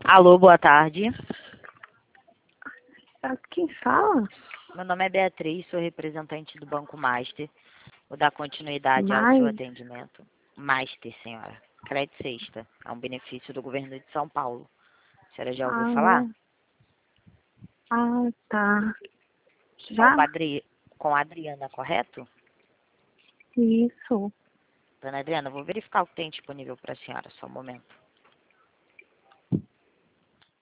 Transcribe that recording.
Alô, boa tarde. Quem fala? Meu nome é Beatriz, sou representante do Banco Master. Vou dar continuidade ao seu Mas, atendimento. Master, senhora. Crédito Sexta. É um benefício do governo de São Paulo. A senhora já ouviu falar? tá. Com Já? com a Adriana, correto? Isso. Dona Adriana, eu vou verificar o que tem disponível para a senhora, só um momento.